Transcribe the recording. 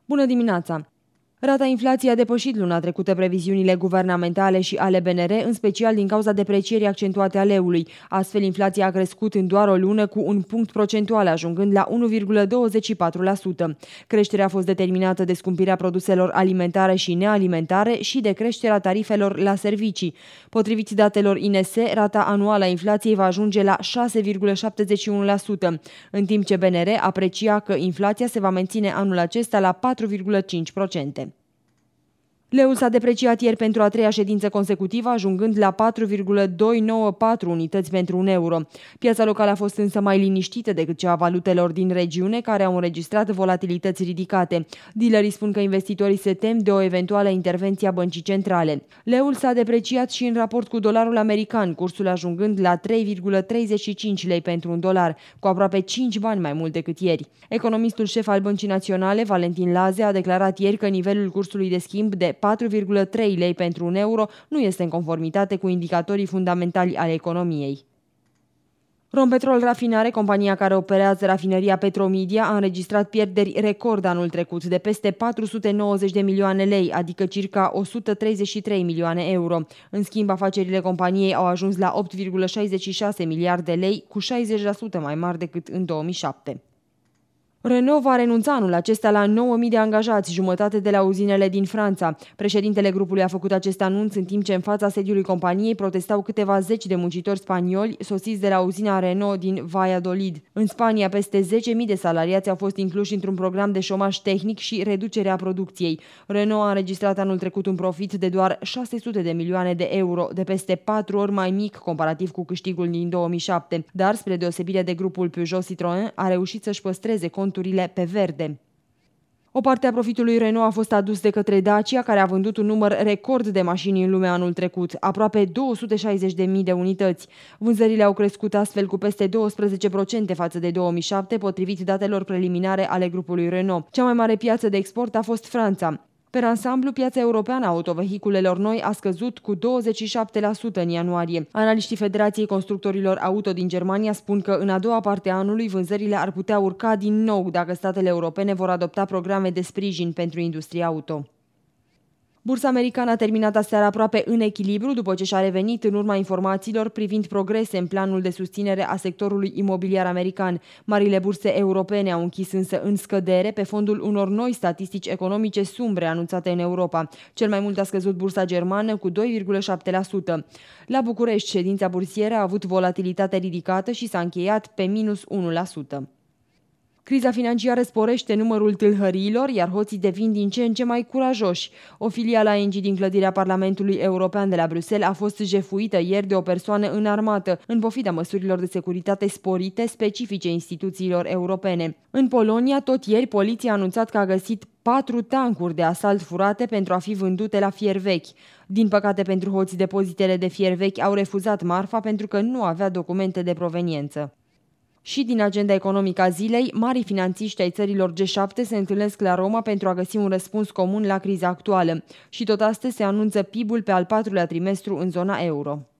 Bună dimineața! Rata inflației a depășit luna trecută previziunile guvernamentale și ale BNR, în special din cauza deprecierii accentuate a leului. Astfel, inflația a crescut în doar o lună cu un punct procentual, ajungând la 1,24%. Creșterea a fost determinată de scumpirea produselor alimentare și nealimentare și de creșterea tarifelor la servicii. Potrivit datelor INS, rata anuală a inflației va ajunge la 6,71%, în timp ce BNR aprecia că inflația se va menține anul acesta la 4,5%. Leul s-a depreciat ieri pentru a treia ședință consecutivă, ajungând la 4,294 unități pentru un euro. Piața locală a fost însă mai liniștită decât cea a valutelor din regiune, care au înregistrat volatilități ridicate. Dealerii spun că investitorii se tem de o eventuală intervenție a băncii centrale. Leul s-a depreciat și în raport cu dolarul american, cursul ajungând la 3,35 lei pentru un dolar, cu aproape 5 bani mai mult decât ieri. Economistul șef al Băncii Naționale, Valentin Laze, a declarat ieri că nivelul cursului de schimb de 4,3 lei pentru un euro nu este în conformitate cu indicatorii fundamentali ale economiei. Rompetrol Rafinare, compania care operează rafineria Petromedia, a înregistrat pierderi record anul trecut de peste 490 de milioane lei, adică circa 133 milioane euro. În schimb, afacerile companiei au ajuns la 8,66 miliarde lei, cu 60% mai mari decât în 2007. Renault va renunța anul acesta la 9.000 de angajați, jumătate de la uzinele din Franța. Președintele grupului a făcut acest anunț în timp ce în fața sediului companiei protestau câteva zeci de muncitori spanioli sosiți de la uzina Renault din Valladolid. În Spania, peste 10.000 de salariați au fost incluși într-un program de șomaj tehnic și reducerea producției. Renault a înregistrat anul trecut un profit de doar 600 de milioane de euro, de peste 4 ori mai mic comparativ cu câștigul din 2007, dar, spre deosebire de grupul Peugeot-Citroën, a reușit să-și păstreze conturile pe verde. O parte a profitului Renault a fost adus de către Dacia, care a vândut un număr record de mașini în lume anul trecut, aproape 260.000 de unități. Vânzările au crescut astfel cu peste 12% față de 2007, potrivit datelor preliminare ale grupului Renault. Cea mai mare piață de export a fost Franța. Per ansamblu, piața europeană a autovehiculelor noi a scăzut cu 27% în ianuarie. Analiștii Federației Constructorilor Auto din Germania spun că în a doua parte a anului vânzările ar putea urca din nou dacă statele europene vor adopta programe de sprijin pentru industria auto. Bursa americană a terminat aseară aproape în echilibru după ce și-a revenit în urma informațiilor privind progrese în planul de susținere a sectorului imobiliar american. Marile burse europene au închis însă în scădere pe fondul unor noi statistici economice sumbre anunțate în Europa. Cel mai mult a scăzut bursa germană cu 2,7%. La București, ședința bursieră a avut volatilitate ridicată și s-a încheiat pe minus 1%. Criza financiară sporește numărul tâlhăriilor, iar hoții devin din ce în ce mai curajoși. O filială a ING din clădirea Parlamentului European de la Bruxelles a fost jefuită ieri de o persoană înarmată, în pofida măsurilor de securitate sporite specifice instituțiilor europene. În Polonia, tot ieri, poliția a anunțat că a găsit 4 tancuri de asalt furate pentru a fi vândute la fier vechi. Din păcate pentru hoți, depozitele de fier vechi au refuzat marfa pentru că nu avea documente de proveniență. Și din agenda economică a zilei, marii finanțiști ai țărilor G7 se întâlnesc la Roma pentru a găsi un răspuns comun la criza actuală. Și tot astăzi se anunță PIB-ul pe al 4-lea trimestru în zona euro.